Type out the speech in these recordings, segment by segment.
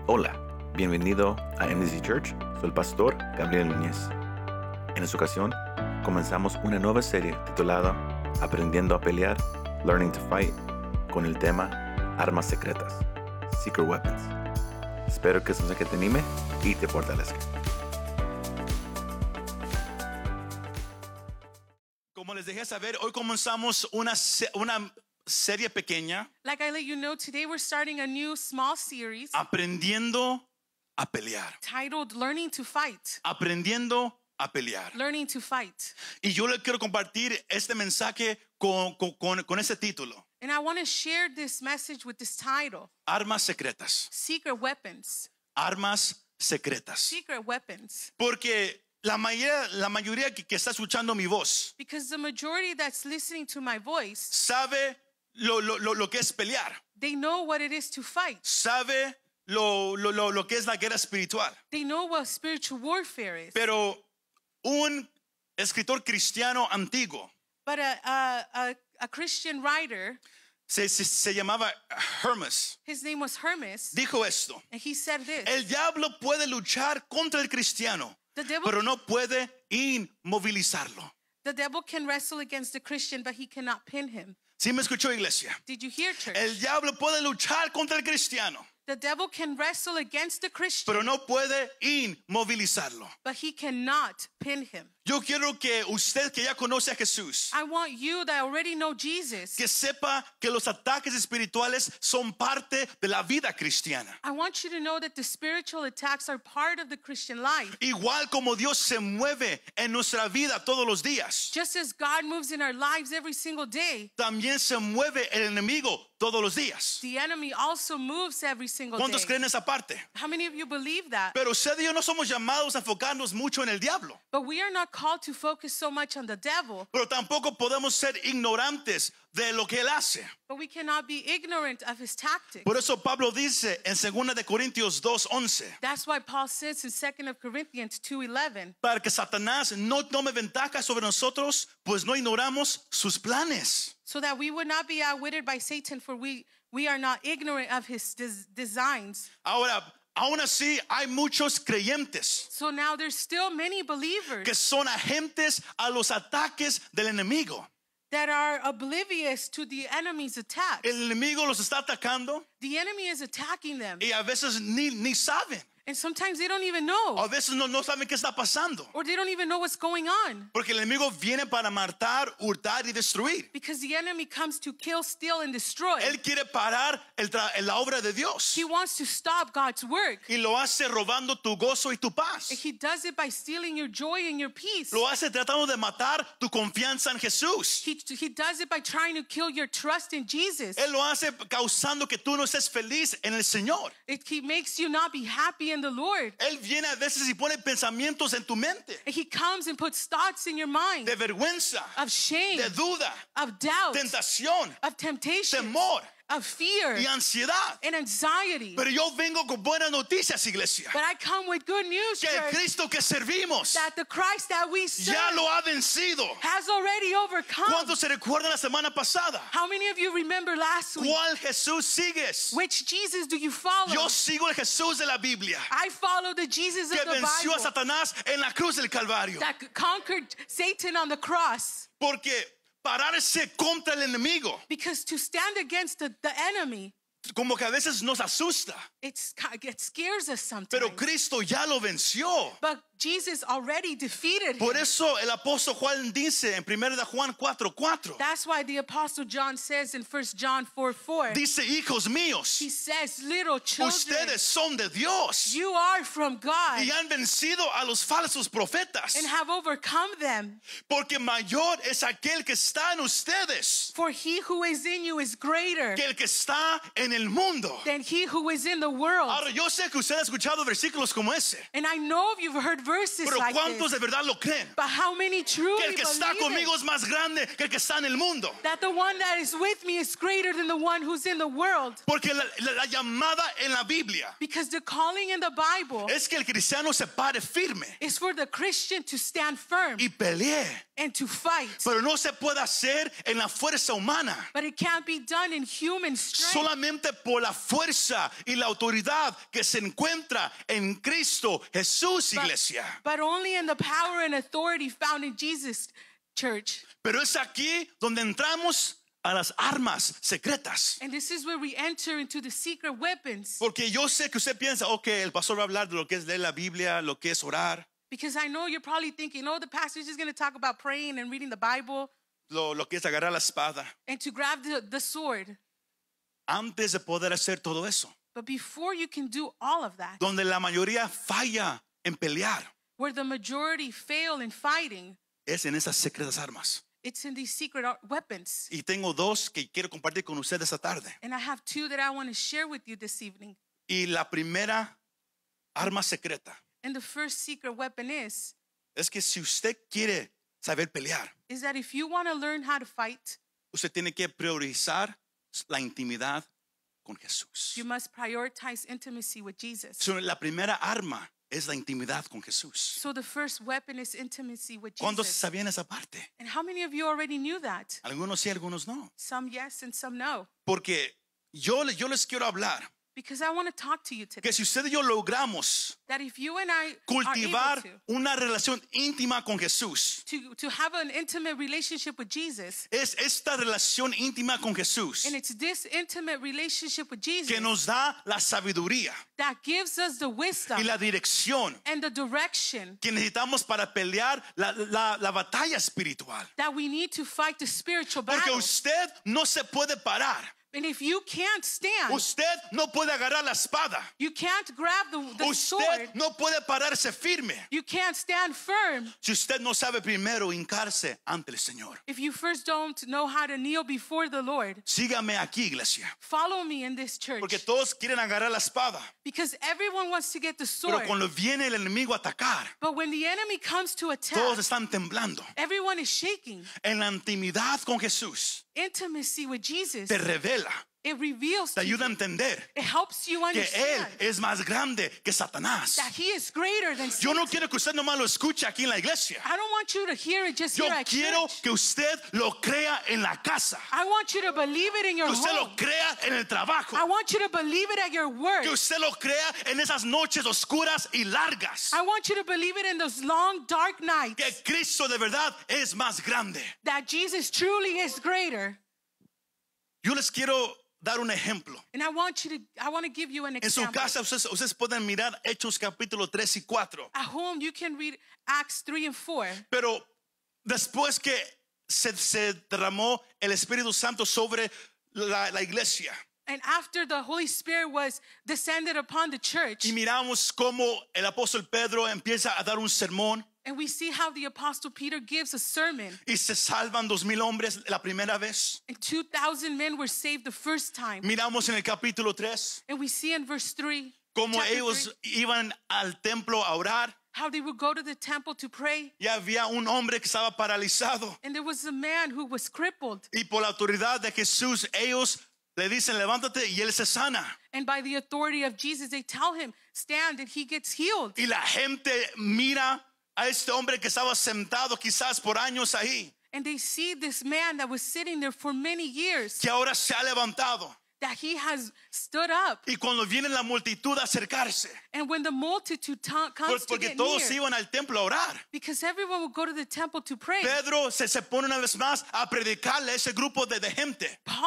Hola, bienvenido a MDC Church. Soy el pastor Gabriel Núñez. En esta ocasión, comenzamos una nueva serie titulada Aprendiendo a pelear, Learning to Fight, con el tema Armas secretas, Secret Weapons. Espero que este mensaje te anime y te fortalezca. Como les dejé saber, hoy comenzamos una serie pequeña. Like I let you know, today we're starting a new small series Aprendiendo a pelear. titled Learning to Fight. Aprendiendo a pelear. Learning to Fight. Y yo le quiero compartir este mensaje con ese título. And I want to share this message with this title, Armas secretas. Secret Weapons. Armas secretas. Secret Weapons. Porque la mayoría que está escuchando mi voz Because the majority that's listening to my voice, sabe lo que es pelear. they know what it is to fight. Sabe lo que es la guerra espiritual. They know what spiritual warfare is. Pero un escritor cristiano antiguo But a Christian writer, se llamaba Hermes, his name was Hermes, dijo esto: and he said this. el diablo puede luchar contra el cristiano, The devil, pero no puede inmovilizarlo. the devil can wrestle against the Christian, but he cannot pin him. ¿Sí me escuchó, iglesia? Did you hear, church? El diablo puede luchar contra el cristiano, The devil can wrestle against the Christian, pero no puede inmovilizarlo. but he cannot pin him. Yo quiero que usted que ya conoce a Jesús, I want you that already know Jesus, que sepa que los ataques espirituales son parte de la vida cristiana. I want you to know that the spiritual attacks are part of the Christian life. Igual como Dios se mueve en nuestra vida todos los días, Just as God moves in our lives every single day, también se mueve el enemigo todos los días. the enemy also moves every single ¿Cuántos day. creen esa parte? How many of you believe that? Pero usted y yo no somos llamados a enfocarnos mucho en el diablo, But we are not called to focus so much on the devil, pero tampoco podemos ser ignorantes de lo que él hace. but we cannot be ignorant of his tactics. Por eso Pablo dice en 2 de Corintios 2:11, That's why Paul says in 2 of Corinthians 2:11, para que Satanás no tome ventaja sobre nosotros, pues no ignoramos sus planes. so that we would not be outwitted by Satan, for we are not ignorant of his designs. Ahora, aún así hay muchos creyentes So now there's still many believers que son agentes a los ataques del enemigo. that are oblivious to the enemy's attack. El enemigo los está atacando The enemy is attacking them. y a veces ni saben. And sometimes they don't even know. A veces no saben qué está pasando. Or they don't even know what's going on. Porque el enemigo viene para matar, hurtar y destruir. Because the enemy comes to kill, steal, and destroy. Él quiere parar la obra de Dios. He wants to stop God's work. Y lo hace robando tu gozo y tu paz. He does it by stealing your joy and your peace. Lo hace tratando de matar tu confianza en Jesús. He does it by trying to kill your trust in Jesus. Él lo hace causando que tú no estés feliz en el Señor. He makes you not be happy in the Lord. Él viene a veces y pone pensamientos en tu mente He comes and puts thoughts in your mind de vergüenza, of shame, de duda, of doubt, tentación, of temptation, temor of fear, y ansiedad. and anxiety. Pero yo vengo con buenas noticias, iglesia. But I come with good news, Que el church, Cristo que servimos that the Christ that we serve ya lo ha vencido. has already overcome. ¿Cuántos se recuerdan la semana pasada? How many of you remember last week? ¿Cuál Jesús sigues? Which Jesus do you follow? Yo sigo el Jesús de la Biblia, I follow the Jesus of que the venció a Bible Satanás en la cruz del Calvario. that conquered Satan on the cross. Porque pararse contra el enemigo, Because to stand against the enemy, como que a veces nos asusta, it scares us sometimes. pero Cristo ya lo venció. But Jesus already defeated Por him. eso el apóstol Juan dice en 1 de Juan 4:4, That's why the Apostle John says in 1 John 4:4, dice: hijos míos, he says, little children, ustedes son de Dios you are from God y han vencido a los falsos profetas, and have overcome them. porque mayor es aquel que está en ustedes For he who is in you is greater que el que está en el mundo. than he who is in the world. Ahora yo sé que usted ha escuchado versículos como ese, And I know you've heard verses Pero like ¿cuántos this. de verdad lo creen? But how many Que truly el que está believe conmigo it? es más grande que el que está en el mundo. That the one that is with me is greater than the one who's in the world. Porque la llamada en la Biblia Because the calling in the Bible es que el cristiano se pare firme is for the Christian to stand firm y pelee. and to fight. Pero no se puede hacer en la fuerza humana. But it can't be done in human strength. Solamente por la fuerza y la autoridad que se encuentra en Cristo Jesús, iglesia. But only in the power and authority found in Jesus, church. Pero es aquí donde entramos a las armas secretas. And this is where we enter into the secret weapons. Porque yo sé que usted piensa, ok, el pastor va a hablar de lo que es leer la Biblia, lo que es orar, Because I know you're probably thinking, oh, the pastor's just going to talk about praying and reading the Bible lo que es agarrar la espada. and to grab the sword. Antes de poder hacer todo eso, But before you can do all of that, donde la mayoría falla en pelear, where the majority fail in fighting, es en esas secretas armas. it's in these secret weapons. Y tengo dos que quiero compartir con ustedes esta tarde. And I have two that I want to share with you this evening. Y la primera arma secreta And the first secret weapon is es que si usted quiere saber pelear, that if you want to learn how to fight, usted tiene que priorizar la intimidad con Jesús. you must prioritize intimacy with Jesus. So, la primera arma es la intimidad con Jesús. So the first weapon is intimacy with ¿Cuántos Jesus. sabían esa parte? And how many of you already knew that? Algunos sí, algunos no. Some yes and some no. Porque yo les quiero hablar Because I want to talk to you today. que si usted y yo logramos That if you and I cultivar are able una relación íntima con Jesús, to have an intimate relationship with Jesus, es esta relación íntima con Jesús and it's this intimate relationship with Jesus que nos da la sabiduría that gives us the wisdom y la dirección and the direction que necesitamos para pelear la batalla espiritual. that we need to fight the spiritual Porque battle. usted no se puede parar. And if you can't stand, Usted no puede agarrar la espada. you can't grab the sword, Usted no puede pararse firme you can't stand firm si usted no sabe primero hincarse ante el Señor. if you first don't know how to kneel before the Lord. Sígame aquí, iglesia. Follow me in this church. Porque todos quieren agarrar la espada. Because everyone wants to get the Pero sword. cuando viene el enemigo a atacar, But when the enemy comes to attack, todos están temblando. everyone is shaking. En la intimidad con Jesús Intimacy with Jesus, te revela, it reveals te to you, ayuda a entender it helps you que Él understand es más grande que Satanás. that he is greater than Yo no Satan. quiero que usted nomás lo escuche aquí en la iglesia. I don't want you to hear it just Yo here at quiero church. que usted lo crea en la casa. I want you to believe it in your Que usted home. lo crea en el trabajo. I want you to believe it at your work. Que usted lo crea en esas noches oscuras y largas. I want you to believe it in those long, dark nights Que Cristo de verdad es más grande. that Jesus truly is greater. Yo les quiero dar un ejemplo. And I want to give you an En su example. casa ustedes pueden mirar Hechos capítulo 3 y 4. At home, you can read Acts 3 and 4. Pero después que se derramó el Espíritu Santo sobre la iglesia And after the Holy Spirit was descended upon the church, y miramos cómo el apóstol Pedro empieza a dar un sermón and we see how the Apostle Peter gives a sermon, y se salvan 2,000 hombres la primera vez. and 2,000 men were saved the first time. Miramos en el capítulo 3 And we see in verse 3 cómo chapter ellos 3, iban al templo a orar. how they would go to the temple to pray. Ya había un hombre que estaba paralizado And there was a man who was crippled. y por la autoridad de Jesús ellos le dicen levántate y él se sana. And by the authority of Jesus, they tell him, stand, and he gets healed. Y la gente mira a este hombre que estaba sentado quizás por años ahí, And they see this man that was sitting there for many years, que ahora se ha levantado. that he has stood up. Y cuando viene la multitud a acercarse, And when the multitude comes to porque get todos near, iban al templo a orar, because everyone will go to the temple to pray, Pedro se pone una vez más a predicarle a ese grupo de gente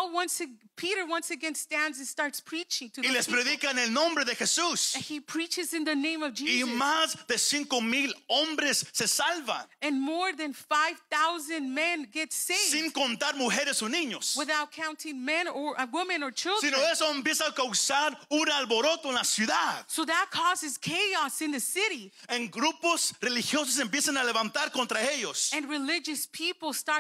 Peter once again stands and starts preaching to y the les people. predica en el nombre de Jesús. And he preaches in the name of Y Jesus. más de 5,000 hombres se salvan, And more than 5,000 men get saved sin contar mujeres o niños. without counting men or women or children. Sino eso empieza a causar un alboroto en la ciudad. So that causes chaos in the city. En grupos religiosos empiezan a levantar contra ellos. And religious people start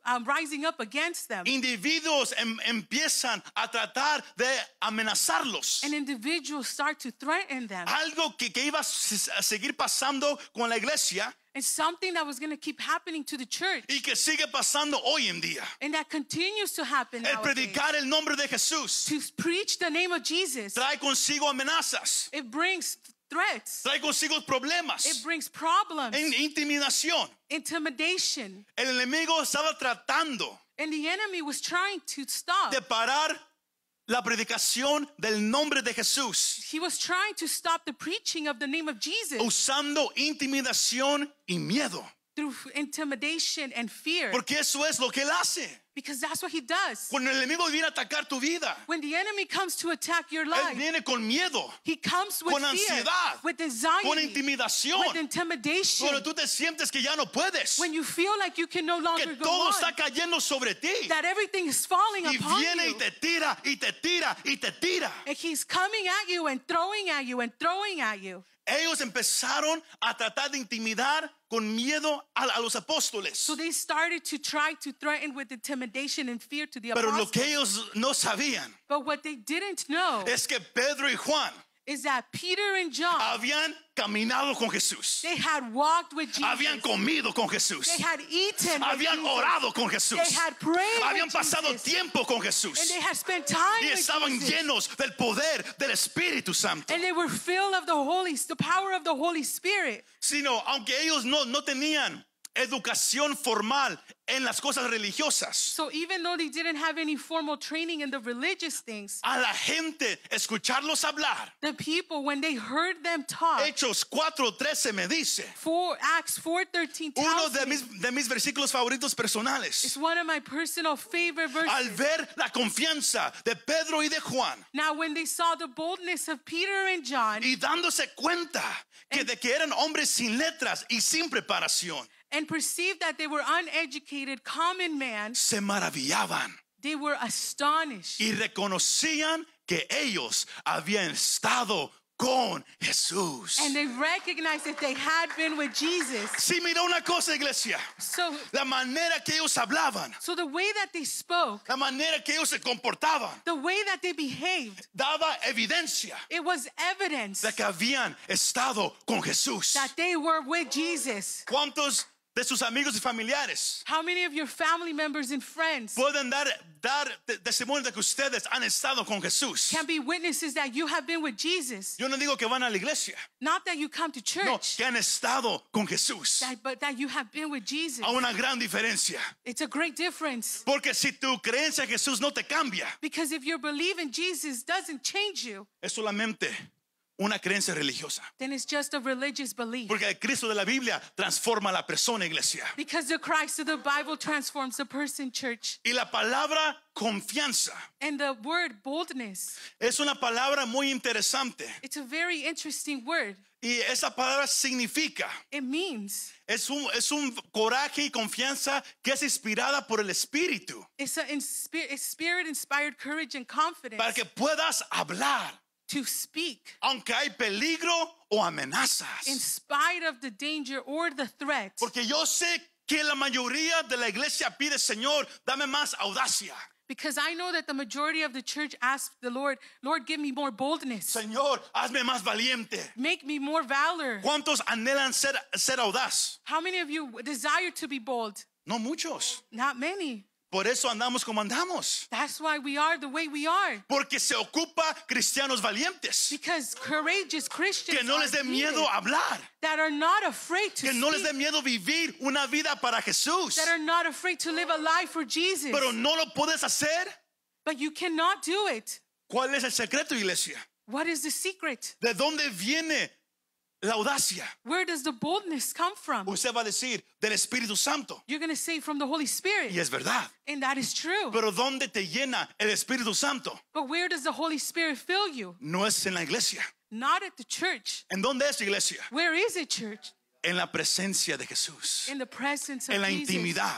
rising up against them. Individuos empiezan a tratar de amenazarlos. And individuals start to threaten them. Algo que iba a seguir pasando con la iglesia And something that was going to keep happening to the church. y que sigue pasando hoy en día. And that continues to happen El nowadays. predicar el nombre de Jesús To preach the name of Jesus, trae consigo amenazas, it brings threats. trae consigo problemas, It brings problems, intimidación. intimidation. El enemigo estaba tratando And the enemy was trying to stop. de parar la predicación del nombre de Jesús, He was trying to stop the preaching of the name of Jesus usando intimidación y miedo. through intimidation and fear. Porque eso es lo que él hace. Because that's what he does. Cuando el enemigo viene a atacar tu vida, When the enemy comes to attack your él life, viene con miedo, he comes with con fear, ansiedad, with con anxiety, intimidación. with intimidation. Cuando tú te sientes que ya no puedes, When you feel like you can no longer que go todo on, está cayendo sobre ti, that everything is falling y upon viene y you. te tira y te tira y te tira. And he's coming at you and throwing at you and throwing at you. Ellos empezaron a tratar de intimidar con miedo a los apóstoles. So they started to try to threaten with intimidation and fear to the Pero lo apostles. que ellos no sabían But what they didn't know es que Pedro y Juan is that Peter and John, habían caminado con Jesús, they had walked with Jesus. habían comido con Jesús, They had eaten with habían Jesus. orado con Jesús, They had prayed habían with pasado Jesus. tiempo con And Jesús they had spent time y with estaban Jesus. llenos del poder del Espíritu Santo. And they were filled of the power of the Holy Spirit. Sino, aunque ellos no tenían educación formal en las cosas religiosas, So even though they didn't have any formal training in the religious things, a la gente escucharlos hablar, the people, when they heard them talk, Hechos 4:13 me dice, Acts 4:13 uno tells de me, mis versículos favoritos personales, it's one of my personal favorite verses. al ver la confianza de Pedro y de Juan Now when they saw the boldness of Peter and John y dándose cuenta de que eran hombres sin letras y sin preparación, and perceived that they were uneducated common man, se maravillaban they were astonished. y reconocían que ellos habían estado con Jesús. And they recognized that they had been with Jesus. Sí, mira una cosa, iglesia, So la manera que ellos hablaban, the way that they spoke, la manera que ellos se comportaban, the way that they behaved, daba evidencia it was evidence de que habían estado con Jesús. that they were with Jesus. ¿Cuántos de sus amigos y familiares How many of your family members and friends pueden dar testimonio de que ustedes han estado con Jesús? can be witnesses that you have been with Jesus? Yo no digo que van a la iglesia, Not that you come to no, church, que han estado con Jesús. but that you have been with Jesus. Hay una gran diferencia. It's a great difference. Porque si tu creencia en Jesús no te cambia, Because if your belief in Jesus doesn't change you, es solamente una creencia religiosa. then it's just a religious belief. Porque el Cristo de la Biblia transforma a la persona, iglesia. Because the Christ of the Bible transforms the person, church. Y la palabra confianza And the word boldness, es una palabra muy interesante. it's a very interesting word. Y esa palabra significa, It means es un coraje y confianza que es inspirada por el Espíritu. it's a spirit-inspired courage and confidence Para que puedas hablar, to speak aunque hay peligro o amenazas. in spite of the danger or the threat. Porque yo sé que la mayoría de la iglesia pide, Señor, dame más audacia. Because I know that the majority of the church asks the Lord, Lord, give me more boldness. Señor, hazme más valiente. Make me more valor. ¿Cuántos anhelan ser audaz? How many of you desire to be bold? No muchos. Not many. Por eso andamos como andamos. That's why we are the way we are. Porque se ocupa cristianos valientes. Because courageous Christians Que no les are dé miedo needed, hablar. that are not afraid to Que no les speak, dé miedo vivir una vida para Jesús. that are not afraid to live a life for Jesus. Pero no lo puedes hacer. But you cannot do it. ¿Cuál es el secreto, iglesia? What is the secret? ¿De dónde viene la audacia? Where does the boldness come from? Usted va a decir del Espíritu Santo. You're going to say from the Holy Spirit. Y es verdad. And that is true. Pero ¿dónde te llena el Espíritu Santo? But where does the Holy Spirit fill you? No es en la iglesia. Not at the church. ¿En dónde es, iglesia? Where is it, church? En la presencia de Jesús. In the presence of En la Jesus. intimidad.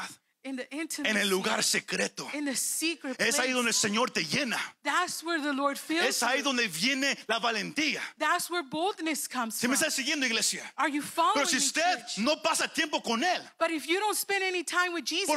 In the intimacy. en el lugar secreto. In the secret place. Es ahí donde el Señor te llena. That's where the Lord fills Es ahí you. donde viene la valentía. That's where boldness comes ¿Se from. me está siguiendo, iglesia? Are you following Pero si me, usted church? no pasa tiempo con Él, But if you don't spend any time with Jesus,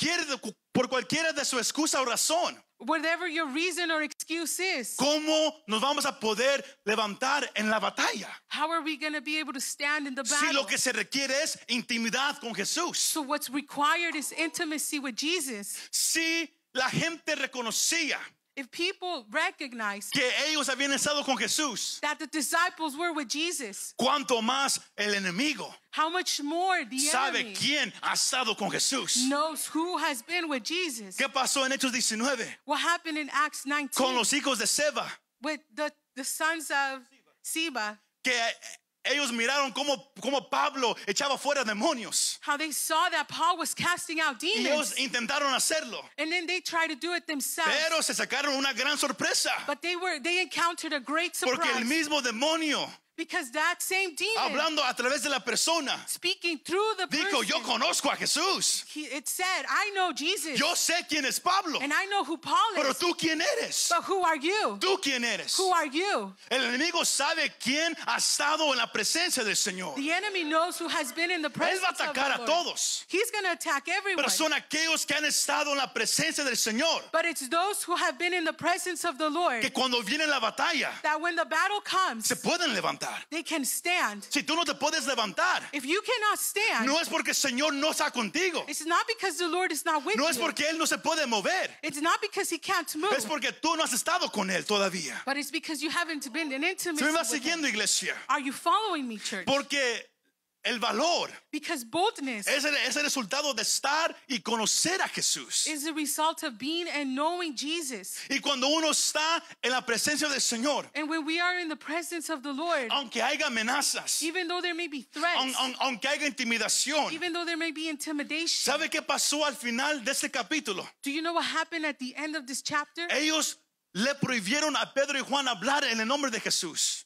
por cualquiera de su excusa o razón, whatever your reason or excuse is, ¿cómo nos vamos a poder levantar en la batalla? how are we going to be able to stand in the Si battle? lo que se requiere es intimidad con Jesús. So what's required is intimacy with Jesus. Si la gente reconocía If people recognize que ellos habían estado con Jesús, that the disciples were with Jesus, cuánto más el enemigo how much more the sabe enemy quién ha estado con Jesús. knows who has been with Jesus. ¿Qué pasó en Hechos 19 What happened in Acts 19 con los hijos de Seba? with the sons of Seba, Que ellos miraron cómo Pablo echaba fuera demonios. how they saw that Paul was casting out Y demons, ellos intentaron hacerlo, and then they tried to do it themselves. pero se sacaron una gran sorpresa. But they encountered a great Porque el surprise mismo demonio, because that same demon hablando a través de la persona, speaking through the dijo, yo person, conozco a Jesús. it said, I know Jesus Yo sé quién es Pablo. and I know who Paul Pero is. tú quién eres. But who are you? ¿Tú quién eres? Who are you? El enemigo sabe quién ha estado en la presencia del Señor. The enemy knows who has been in the Él va a presence of atacar the a Lord. todos. He's going to attack everyone. Pero son aquellos que han estado en la presencia del Señor. But it's those who have been in the presence of the Lord Que cuando viene la batalla, that when the battle comes, se pueden levantar. they can stand. Si tú no te puedes levantar, If you cannot stand, no es porque el Señor no está contigo. it's not because the Lord is not with No es you. porque Él no se puede mover. It's not because he can't move. Es porque tú no has estado con Él todavía. But it's because you haven't been in intimacy ¿Se me va with him. siguiendo, iglesia? Are you following me, church? Porque el valor Because boldness es el resultado de estar y conocer a Jesús. is the result of being and knowing Jesus. Y cuando uno está en la presencia del Señor, And when we are in the presence of the Lord, aunque haya amenazas, even though there may be threats, aunque haya intimidación, even though there may be intimidation, ¿sabe qué pasó al final de este capítulo? do you know what happened at the end of this chapter? Ellos le prohibieron a Pedro y Juan hablar en el nombre de Jesús.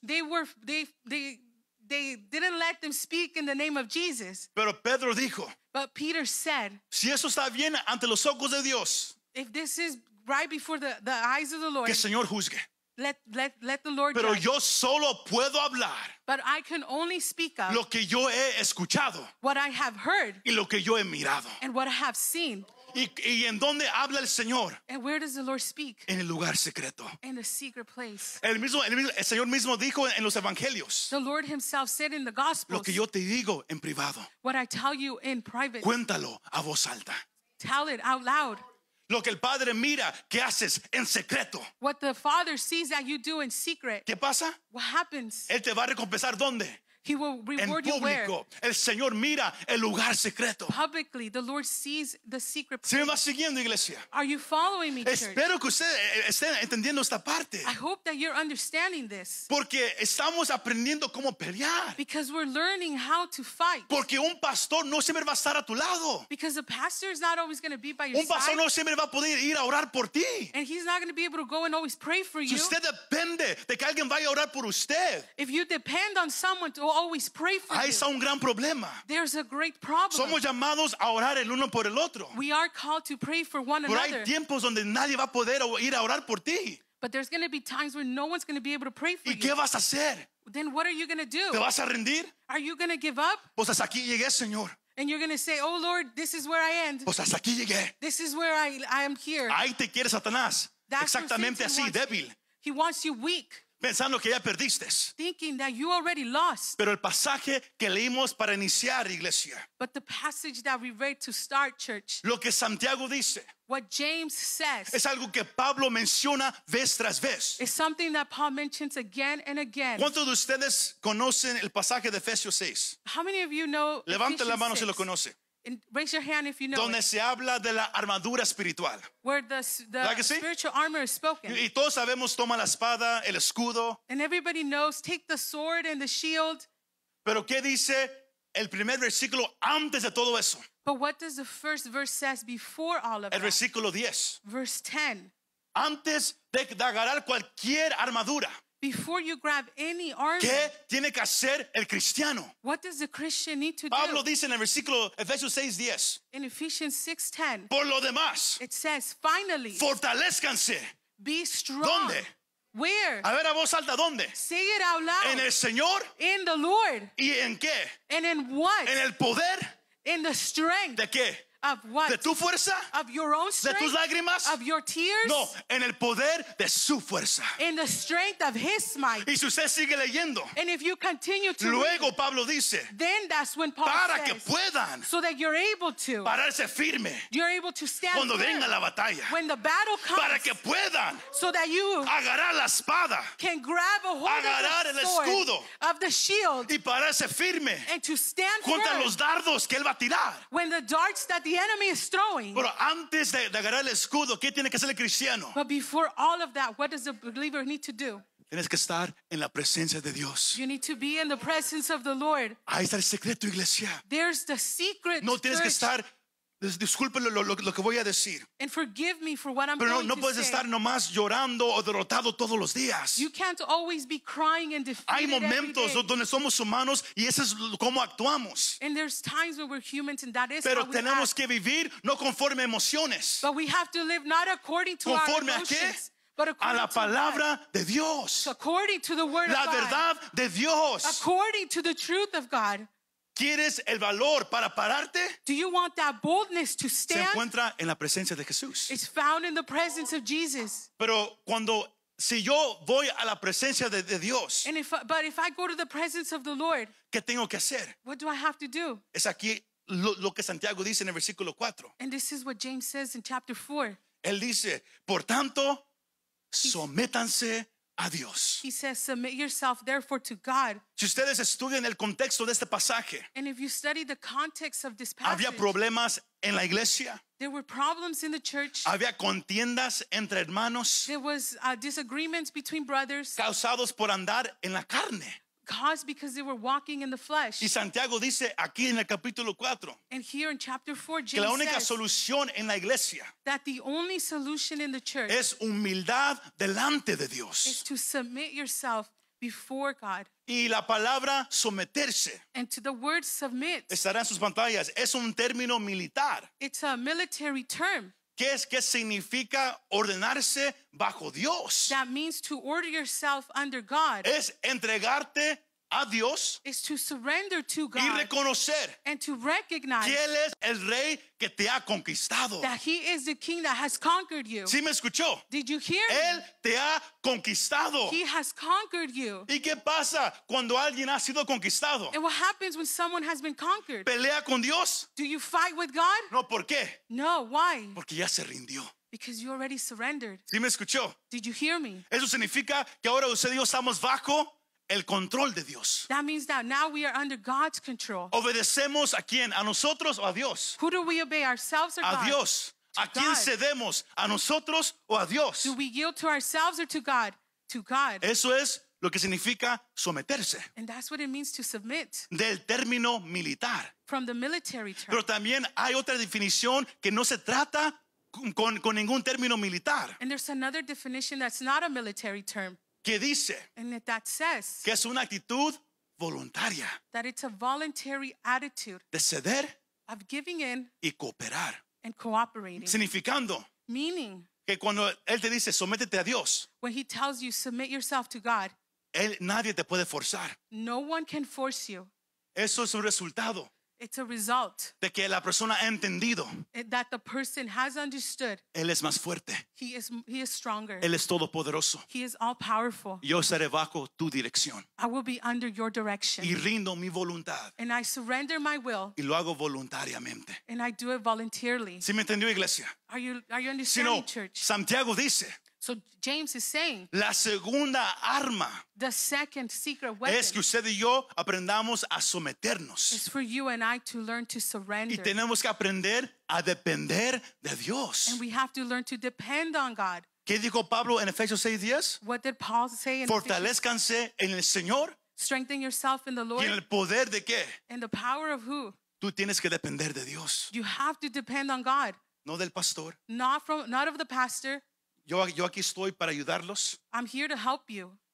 They didn't let them speak in the name of Jesus. Pero Pedro dijo, But Peter said, si eso está bien ante los ojos de Dios, if this is right before the eyes of the Lord, que el Señor juzgue. let the Lord Pero judge. yo solo puedo hablar But I can only speak of lo que yo he escuchado what I have heard y lo que yo he mirado. and what I have seen. ¿Y en dónde habla el Señor? And where does the Lord speak? En el lugar secreto. In the secret place. El Señor mismo dijo en los evangelios, The Lord himself said in the lo Gospels, que yo te digo en privado, what I tell you in private, cuéntalo a voz alta. tell it out loud. Lo que el Padre mira que haces en secreto. What the Father sees that you do in secret, ¿Qué pasa? what happens? Él te va a recompensar ¿dónde? He will En reward you where? público. El Señor mira el lugar secreto. Publicly, the Lord sees the secret ¿Se me place. va siguiendo, iglesia? Are you following me, church? Espero que usted esté entendiendo esta parte. I hope that you're understanding this Porque estamos aprendiendo cómo pelear. because we're learning how to fight. Porque un pastor no siempre va a estar a tu lado. Because a pastor is not always going to be by your Un pastor side, no siempre va a poder ir a orar por ti. and he's not going to be able to go and always pray for Si you. usted depende de que alguien vaya a orar por usted, If you depend on someone to always pray for ahí you, está un gran problema. there's a great problem. Somos llamados a orar el uno por el otro. We are called to pray for one Pero hay another. tiempos donde nadie va a poder ir a orar por ti. But there's going to be times where no one's going to be able to pray for ¿Y qué you. vas a hacer? Then what are you going to do? ¿Te vas a rendir? Are you going to give up? Pues hasta aquí llegué, Señor. And you're going to say, oh Lord, this is where I end. Pues hasta aquí llegué. This is where I am here. Ahí te quiere Satanás. That's where Exactamente Satan así, wants you. débil. He wants you weak, Pensando que ya perdiste. thinking that you already lost. Pero el pasaje que leímos para iniciar, iglesia, But the passage that we read to start, church, lo que Santiago dice, what James says, es algo que Pablo menciona vez tras vez. is something that Paul mentions again and again. ¿Cuántos de ustedes conocen el pasaje de Efesios 6? How many of you know Levante la Ephesians mano si 6? lo conoce. And raise your hand if you know Donde it. se habla de la armadura espiritual. Where the ¿Verdad que sí? spiritual armor is spoken. Y todos sabemos, toma la espada, el escudo. And everybody knows, take the sword and the shield. Pero ¿qué dice el primer versículo antes de todo eso? But what does the first verse says before all of El that? versículo 10. Verse 10. Antes de agarrar cualquier armadura, Before you grab any army, ¿Qué tiene que hacer el cristiano? what does the Christian need to Pablo do? dice en el versículo Efesios 6:10, In Ephesians 6:10, por lo demás, it says, finally, fortalezcanse. be strong. ¿Dónde? Where? A ver a voz alta, ¿dónde? Say it out loud. En el Señor. In the Lord. ¿Y en qué? And in what? En el poder In the strength de qué? of what? ¿De tu fuerza? Of your own ¿De strength? tus lágrimas? Of your tears? No, en el poder de su fuerza. In the strength of his might. Y si usted sigue leyendo, And if you continue to read, luego Pablo dice, then that's when Paul para que says, puedan so that you're able to. pararse firme You're able to stand cuando firm venga la batalla. when the battle comes, Para que puedan so that you agarrar la espada can grab a hold agarrar of the el sword escudo. of the shield y pararse firme and to stand contra firm los dardos que él va a tirar. when the darts that the enemy is throwing. Pero antes de agarrar el escudo, ¿qué tiene que hacer el cristiano? But before all of that, what does the believer need to do? Tienes que estar en la presencia de Dios. You need to be in the presence of the Lord. Ahí está el secreto, iglesia. There's the secret. No tienes que church. estar, disculpen lo que voy a decir, And forgive me for what I'm pero going no to puedes say. estar nomás llorando o derrotado todos los días. You can't always be crying and defeated Hay every momentos day. donde somos humanos y eso es cómo actuamos. And there's times when we're humans and that is Pero how we tenemos act. que vivir no conforme a emociones, But we have to live not according to our conforme a qué? emotions, but A according la to God. palabra de Dios, According to the word la of God. verdad de Dios. According to the truth of God. ¿Quieres el valor para pararte? Do you want that boldness to Se stand? encuentra en la presencia de Jesús. It's found in the presence of Jesus. Pero si yo voy a la presencia de Dios, And but if I go to the presence of the Lord, ¿qué tengo que hacer? what do I have to do? Es aquí lo que Santiago dice en el versículo 4. And this is what James says in chapter 4. Él dice, por tanto, sométanse a Dios. He says, submit yourself therefore to God. Si ustedes estudian el contexto de este pasaje, And if you study the context of this passage, había problemas en la iglesia, there were problems in the church. había contiendas entre hermanos There was disagreements between brothers causados por andar en la carne. caused because they were walking in the flesh. Y Santiago dice aquí en el capítulo 4 And here in chapter 4, que la James única says solución en la iglesia that the only solution in the church es humildad delante de is Dios. to submit yourself before God. Y la palabra someterse And to the word submit, estará en sus pantallas. Es un término militar. it's a military term ¿Qué significa ordenarse bajo Dios? that means to order yourself under God, Es entregarte a Dios is to surrender to y God reconocer and to recognize que Él es el rey que te ha conquistado. that He is the King that has conquered you. ¿Sí me escuchó? Did you hear Él me? te ha conquistado. He has conquered you. ¿Y qué pasa cuando alguien ha sido conquistado? And what happens when someone has been conquered? ¿Pelea con Dios? Do you fight with God? No, ¿por qué? No, why? Porque ya se rindió. Because you already surrendered. ¿Sí me escuchó? Did you hear me? Eso significa que ahora usted y yo estamos bajo el control de Dios. That means that now we are under God's control. ¿Obedecemos a quién? ¿A nosotros o a Dios? Who do we obey, ourselves or A God? Dios. ¿A quién God. cedemos? ¿A nosotros o a Dios? Do we yield to ourselves or to God? To God. Eso es lo que significa someterse And that's what it means to submit del término militar. from the military term. Pero también hay otra definición que no se trata con ningún término militar, And there's another definition that's not a military term. que dice And that says que es una actitud voluntaria that it's a voluntary attitude de ceder of giving in y cooperar. and cooperating. Significando Meaning, que cuando Él te dice sométete a Dios, when he tells you submit yourself to God, nadie te puede forzar. no one can force you. Eso es un resultado It's a result de que la persona ha entendido. that the person has understood. Él es más fuerte. He is stronger. Él es todopoderoso. He is all powerful. Yo seré bajo tu dirección I will be under your direction. y rindo mi voluntad And I surrender my will y lo hago voluntariamente. and I do it voluntarily. ¿Sí me entendió, iglesia? Are you Si understanding, no, church? Santiago dice, So James is saying la segunda arma the second secret weapon es que usted y yo aprendamos a someternos. is for you and I to learn to Y surrender. tenemos que aprender a depender de Dios. And we have to learn to depend on God. ¿Qué dijo Pablo en Efesios 6:10? What did Paul say in Ephesians? Fortalezcanse en el Señor Strengthen yourself in the y Lord. en el poder de qué. And the power of who? Tú tienes que depender de Dios, You have to depend on God, no del pastor. not of the pastor. Yo aquí estoy para ayudarlos, I'm here to help you.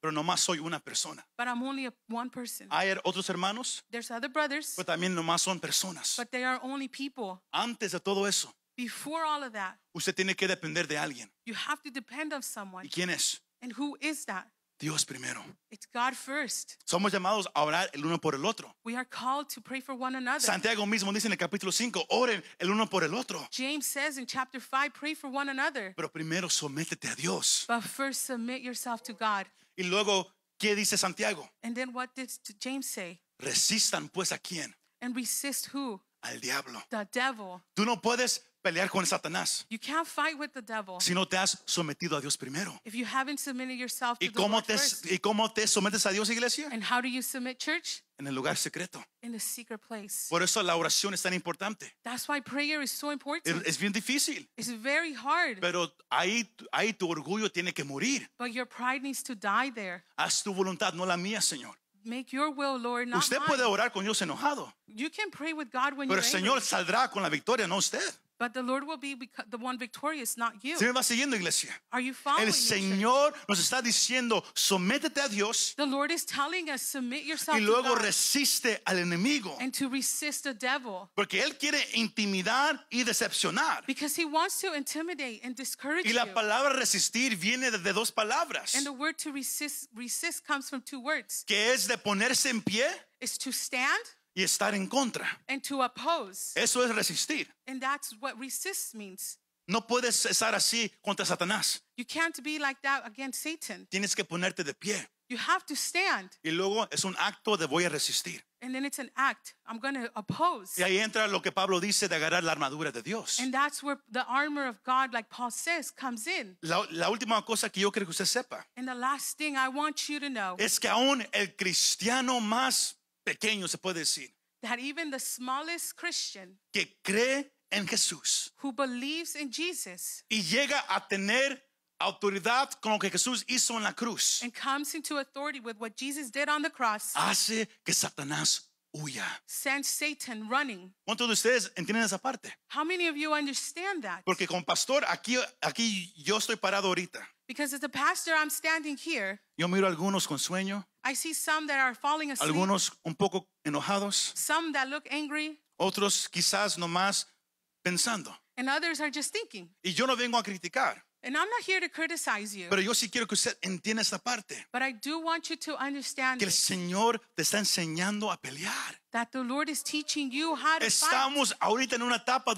pero nomás soy una persona. but I'm only one person. Hay otros hermanos, There's other brothers, pero también nomás son personas. but they are only people. Antes de todo eso, Before all of that, usted tiene que depender de alguien. you have to depend on someone. ¿Y quién es? And who is that? Dios primero. It's God first. Somos llamados a orar el uno por el otro. We are called to pray for one another. Santiago mismo dice en el capítulo 5, oren el uno por el otro. James says in chapter 5, pray for one another. Pero primero sométete a Dios. But first submit yourself to God. Y luego, ¿qué dice Santiago? And then what did James say? Resistan pues a quién? And resist who? Al diablo. The devil. Tú no puedes pelear con Satanás You can't fight with the devil si no te has sometido a Dios primero. if you haven't submitted yourself to ¿Y the cómo Lord te, first. y cómo te sometes a Dios, iglesia? And how do you submit, church? En el lugar secreto. In the secret place. Por eso la oración es tan importante. That's why prayer is so important. Es bien difícil, It's very hard, pero ahí tu orgullo tiene que morir. but your pride needs to die there. Haz tu voluntad, no la mía, Señor. Make your will, Lord, not Usted mine. puede orar con Dios enojado, You can pray with God when pero you're el Señor angry, saldrá con la victoria, no usted. but the Lord will be the one victorious, not you. ¿Se me va siguiendo, iglesia? Are you following El me, church? Señor nos está diciendo, sométete a Dios The Lord is telling us, submit yourself y to luego God resiste al enemigo. and to resist the devil. Porque Él quiere intimidar y decepcionar. Because he wants to intimidate and discourage Y la you. palabra resistir viene de dos palabras, And the word to resist comes from two words. que es de ponerse en pie It's to stand y estar en contra. and to oppose. Eso es resistir. And that's what resist means. No puedes estar así contra Satanás. You can't be like that against Satan. Tienes que ponerte de pie. You have to stand. Y luego es un acto de voy a resistir. And then it's an act. I'm going to oppose. Y ahí entra lo que Pablo dice de agarrar la armadura de Dios. And that's where the armor of God, like Paul says, comes in. La última cosa que yo quiero que usted sepa And the last thing I want you to know es que aún el cristiano más pequeño, se puede decir, that even the smallest Christian que cree en Jesús who believes in Jesus y llega a tener autoridad con lo que Jesús hizo en la cruz, and comes into authority with what Jesus did on the cross, hace que Satanás huya. sends Satan running. ¿Cuántos de ustedes entienden esa parte? How many of you understand that? Porque como pastor, aquí yo estoy parado ahorita. Because as a pastor, I'm standing here. Yo miro a algunos con sueño, I see some that are falling asleep, algunos un poco enojados, some that look angry, otros quizás nomás pensando. and others are just thinking. Y yo no vengo a criticar, And I'm not here to criticize you, pero yo sí quiero que usted entienda esta parte. but I do want you to understand Que el Señor te está enseñando a pelear. that the Lord is teaching you how to fight. Estamos ahorita en una etapa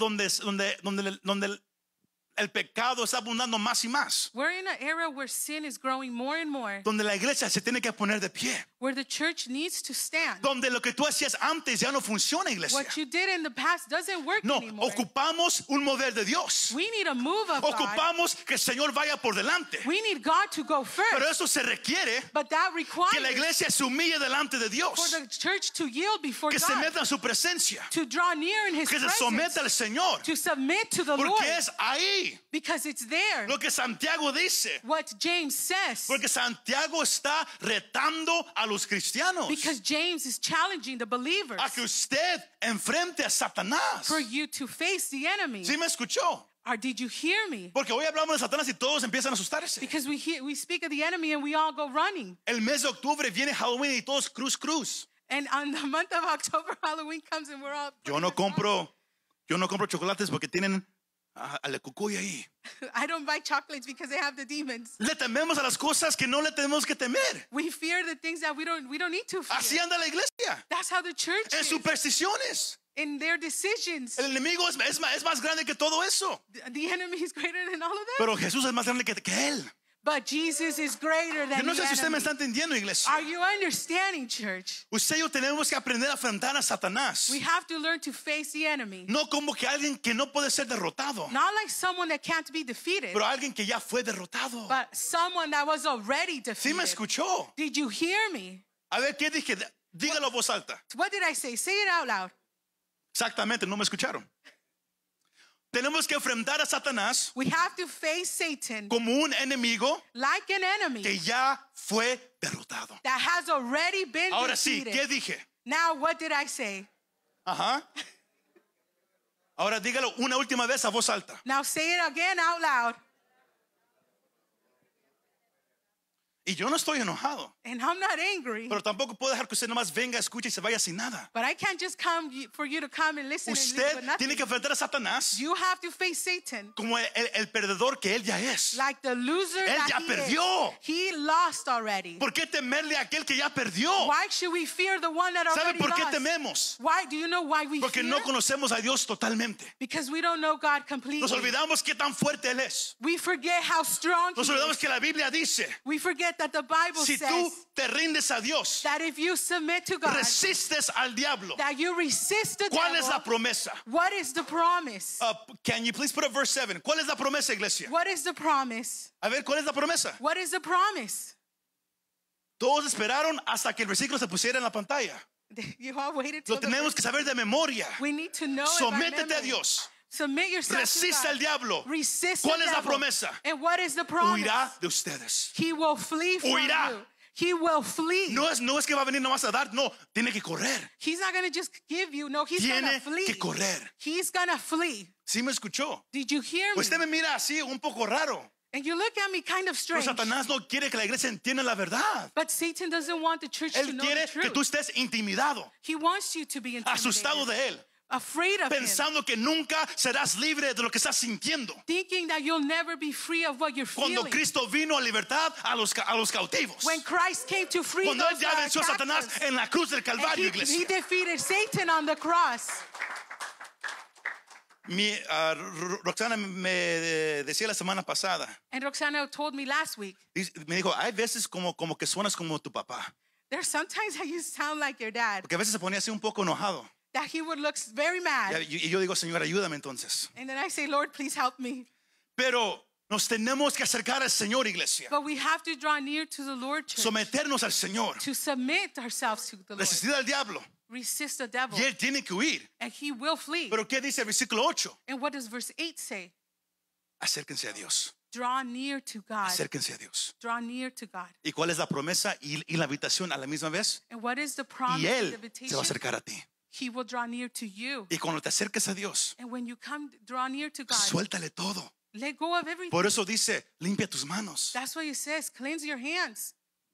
donde el pecado está abundando más y más. We're in an era where sin is growing more and more, Donde la iglesia se tiene que poner de pie. where the church needs to stand. Donde lo que tú hacías antes ya no funciona, iglesia. What you did in the past doesn't work No, anymore. ocupamos un mover de Dios. We need a move of God. Ocupamos que el Señor vaya por delante. We need God to go first. Pero eso se requiere But that que la requires iglesia se humille delante de for Dios. the church to yield before Que se God, meta en su presencia. to draw near in His Que se presence, someta al Señor. to submit to the Lord, Porque es ahí because it's there lo que Santiago dice. what James says. Porque Santiago está retando a los cristianos Because James is challenging the believers a que usted enfrente a Satanás. for you to face the enemy. ¿Sí me escuchó? Or did you hear me? Porque hoy hablamos de Satanás y todos empiezan a asustarse. Because we speak of the enemy and we all go running. El mes de octubre viene Halloween y todos cruz. And on the month of October, Halloween comes and we're all. Yo no compro chocolates porque tienen al cucuy ahí. I don't buy chocolates because they have the demons. Le tememos a las cosas que no le tenemos que temer. We fear the things that we don't need to fear. Así anda la iglesia. That's how the church En is. supersticiones. In their decisions. El enemigo es más grande que todo eso. The enemy is greater than all of that. Pero Jesús es más grande que él. But Jesus is greater Yo than no the sé si usted me enemy. está entendiendo, iglesia. Are you understanding, church? Usted y yo tenemos que aprender a enfrentar a Satanás. We have to learn to face the enemy. No como que alguien que no puede ser derrotado, Not like someone that can't be defeated, pero alguien que ya fue derrotado. but someone that was already ¿Sí me defeated. escuchó? Did you hear me? A ver, ¿qué dije? Dígalo a voz alta. What did I say? Say it out loud. Exactamente, no me escucharon. Tenemos que enfrentar a Satanás We have to face Satan como un enemigo like an enemy que ya fue derrotado. that has already been Ahora sí, defeated. ¿qué dije? Now, what did I say? Ajá. Ahora dígalo una última vez a voz alta. Now say it again out loud. Y yo no estoy enojado. And I'm not angry. Pero tampoco puedo dejar que usted nomás venga, escuche y se vaya sin nada. But I can't just come for you to come and listen and leave Usted with nothing. tiene que enfrentar a Satanás You have to face Satan como el perdedor que él ya es. like the loser Él that ya he perdió. is. He lost already. ¿Por qué temerle a aquel que ya perdió? Why should we fear the one that ¿Sabe already por qué lost? tememos? Why? Do you know why we Porque fear? no conocemos a Dios totalmente. Because we don't know God completely. Nos olvidamos qué tan fuerte Él es. We forget how strong Nos he olvidamos is. que la Biblia dice, We forget that the Bible si says tú te rindes a Dios, that if you submit to God, resistes al diablo, that you resist the ¿cuál es la devil. promesa? What is the promise? Can you please put up verse 7? ¿Cuál es la promesa, iglesia? What is the promise? A ver, ¿cuál es la promesa? What is the promise? Todos esperaron hasta que el versículo se pusiera en la pantalla. You all waited Lo till tenemos que saber de memoria. We need to know it by Sométete a memory. Dios. Submit yourself Resista to al God. diablo. Resist ¿Cuál the es la devil. promesa? And what is the promise? Huirá de ustedes. He will flee from Huirá. you. He will flee. No es que va a venir nomás a dar, no, tiene que correr. He's not going to just give you. No, he's going to Tiene flee. que correr. He's going to flee. ¿Sí me escuchó? Did you hear me? Usted me mira así un poco raro. And you look at me kind of Pero strange. Satanás no quiere que la iglesia entienda la verdad. But Satan doesn't want the church to Él know quiere the que truth. tú estés intimidado, He wants you to be asustado intimidated, de él, afraid of him, pensando que nunca serás libre de lo que estás sintiendo. thinking that you'll never be free of what you're Cuando feeling. Cristo vino a libertad a los cautivos. When Christ came to free Cuando él those ya that are venció a Satanás captives, en la cruz del and Calvario, he iglesia. defeated Satan on the cross. Roxana me decía la semana pasada, And Roxana told me last week, me dijo, hay veces como que suenas como tu papá. there's sometimes that you sound like your dad, Porque a veces se ponía así un poco enojado. that he would look very mad. Y yo digo, Señor, ayúdame entonces. And then I say, Lord, please help me. Pero nos tenemos que acercar al Señor, iglesia. But we have to draw near to the Lord, church, Someternos al Señor. to submit ourselves to the Lord. Resistir al diablo. Resist the devil, Y él tiene que huir. and he will flee. Pero ¿qué dice el versículo 8? And what does verse 8 say? Acérquense a Dios. Draw near to God. Acérquense a Dios. Draw near to God. ¿Y cuál es la promesa y la invitación a la misma vez? And what is the promise Y and él the se va a invitation? acercar a ti. He will draw near to you. Y cuando te acerques a Dios, And when you come, draw near to God, suéltale todo. let go of everything. Por eso dice, limpia tus manos. That's why it says, cleanse your hands.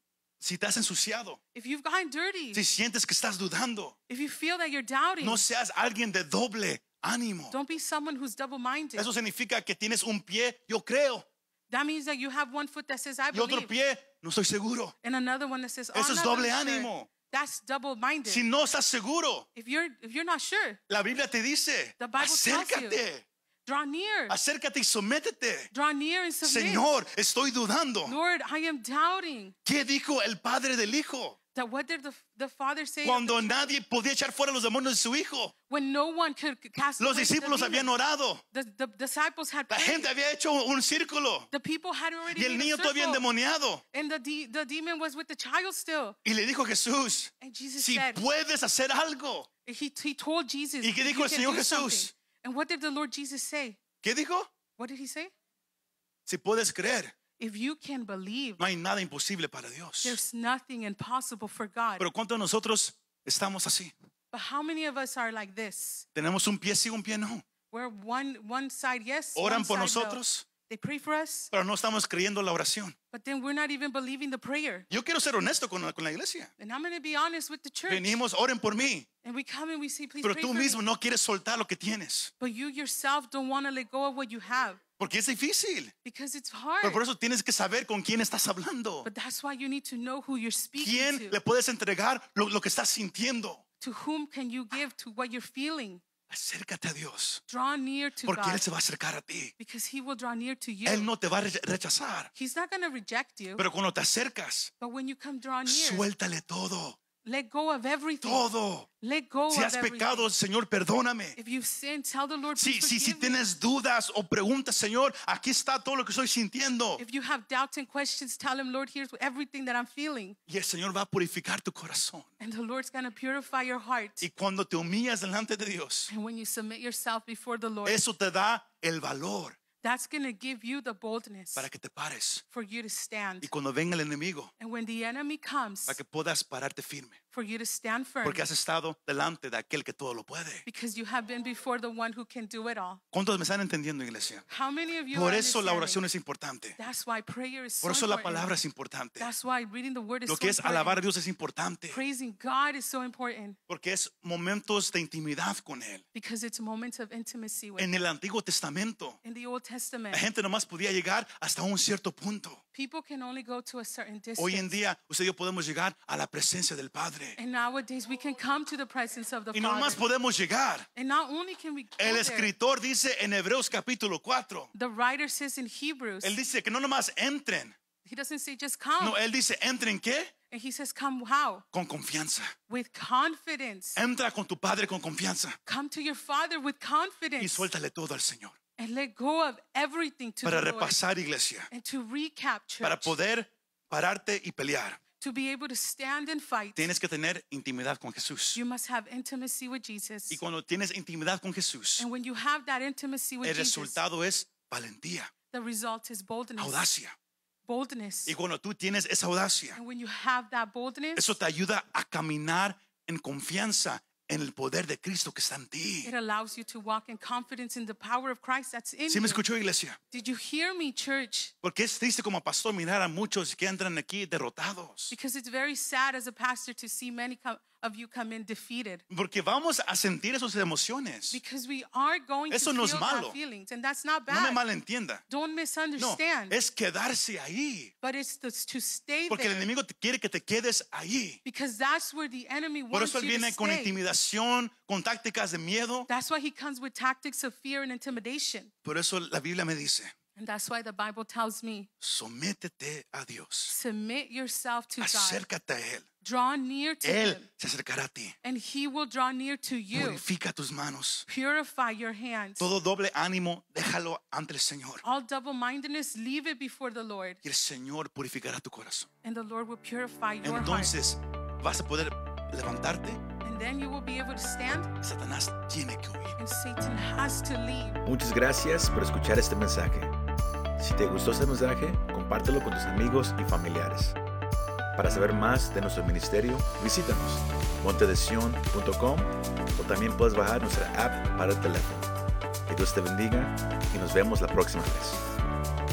Si te has ensuciado, If you've gotten dirty, si sientes que estás dudando, if you feel that you're doubting, no seas alguien de doble ánimo. don't be someone who's double-minded. Eso significa que tienes un pie, yo creo, That means that you have one foot that says, I y otro believe, pie, no estoy seguro. and another one that says, oh, Eso I'm es not doble really sure. ánimo. That's double-minded. Si no estás seguro, If you're not sure, la Biblia te dice, The Bible tells you. acércate, draw near. acércate y sométete. Draw near and submit. Señor, estoy dudando. Lord, I am doubting. ¿Qué dijo el padre del hijo? That what did the father say? Cuando nadie podía echar fuera los demonios de su hijo. When no one could cast Los away discípulos the habían demon. orado. The disciples had La prayed. gente había hecho un círculo. The people had already Y el made niño a todavía circle. endemoniado. And the demon was with the child still. Y le dijo a Jesús, And Jesus si said, puedes hacer algo. he told Jesus, ¿Y qué dijo "You el can Señor do Jesús? something." And what did the Lord Jesus say? ¿Qué dijo? What did he say? Si puedes creer, If you can believe, no hay nada imposible para Dios. there's nothing impossible for God. Pero ¿cuántos de nosotros estamos así? But how many of us are like this? Tenemos un pie sí, un pie no. Where one side yes, Oran one por side nosotros, no. They pray for us, pero no estamos creyendo la oración. but then we're not even believing the prayer. Yo quiero ser honesto con la iglesia. And I'm going to be honest with the church. Venimos, oren por mí. And we come and we say, please Pero pray tú for mismo me. no quieres soltar lo que tienes. But you yourself don't want to let go of what you have Porque es difícil. because it's Pero hard. por eso tienes que saber con quién estás hablando. But that's why you need to know who you're speaking ¿Quién to. le puedes entregar lo que estás sintiendo? To whom can you give to what you're feeling? Acércate a Dios. Draw near to Porque God Él se va a acercar a ti. because he will draw near to you. Él no te va a rechazar. He's not going to reject you. Pero cuando te acercas, But when you come draw near, suéltale todo. let go of everything. Todo. Let go Si of has everything. pecado, Señor, perdóname. If you've sinned, tell the Lord, Si please forgive me. tienes dudas o preguntas, Señor, aquí está todo lo que estoy sintiendo. If you have doubts and questions, tell him, Lord, here's everything that I'm feeling. Y el Señor va a purificar tu corazón. And the Lord's going to purify your heart. Y cuando te humillas delante de Dios, And when you submit yourself before the Lord, eso te da el valor That's going to give you the boldness para que te pares. for you to stand. Y cuando venga el enemigo, And when the enemy comes, para que puedas pararte firme. for you to stand firm. Porque has estado delante de aquel que todo lo puede. Because you have been before the one who can do it all. ¿Cuántos me están entendiendo, iglesia? How many of you Por are eso la understanding? oración es importante. That's why prayer is so Por eso la important. palabra es importante. That's why reading the word is Lo so que es important. alabar a Dios es importante. Praising God is so important Porque es momentos de intimidad con Él. because it's moments of intimacy with En Him. el Antiguo Testamento, In the Old Testament, la gente nomás podía llegar hasta un cierto punto. people can only go to a certain Hoy en distance. día, usted y yo podemos llegar a la presencia del Padre. And nowadays we can come to the presence of the Y no más Father. podemos llegar. And not only can we go El there, escritor dice en Hebreos capítulo 4, the writer says in Hebrews, él dice que no nomás entren. he doesn't say just come. No, él dice, ¿entren qué? And he says, come how? Con confianza. With confidence. Entra con tu Padre con confianza. Come to your Father with Y confidence. suéltale todo al Señor. And let go of everything to Para the Lord. repasar, iglesia. And to recap, Para church. poder pararte y pelear. To be able to stand and fight, Tienes que tener intimidad con Jesús. you must have intimacy with Jesus. Y cuando tienes intimidad con Jesús, And when you have that intimacy with el Jesus, resultado es valentía, the result is boldness. audacia. Boldness. Y cuando tú tienes esa audacia, And when you have that boldness, eso te ayuda a caminar en confianza en el poder de Cristo que está en ti. it allows you to walk in confidence in the power of Christ that's in ¿Sí me you. escuchó, iglesia? Did you hear me, church? Porque es triste como pastor mirar a muchos que entran aquí derrotados. Because it's very sad as a pastor to see many of you come in defeated. Porque vamos a sentir esas emociones. Because we are going Eso to no es feel malo. that feelings, and that's not No me bad. malentienda. Don't No, misunderstand. es quedarse ahí. But it's to stay Porque el there. enemigo quiere que te quedes ahí. Because that's where the enemy Por wants eso él you to viene con stay. intimidación, con tácticas de miedo. That's why he comes with tactics of fear and intimidation. Por eso la Biblia me dice, And that's why the Bible tells me, sométete a Dios. submit yourself to God. Acércate a Él. Draw near to Él him. se acercará a ti. And he will draw near to you. Purifica tus manos. Purify your hands. Todo doble ánimo, déjalo ante el Señor. All double-mindedness, leave it before the Lord. Y el Señor purificará tu corazón. And the Lord will purify your heart. Entonces vas a poder levantarte And then you will be able to stand, y Satanás tiene que huir. and Satan has to leave. Muchas gracias por escuchar este mensaje. Si te gustó este mensaje, compártelo con tus amigos y familiares. Para saber más de nuestro ministerio, visítanos montedesion.com o también puedes bajar nuestra app para el teléfono. Que Dios te bendiga y nos vemos la próxima vez.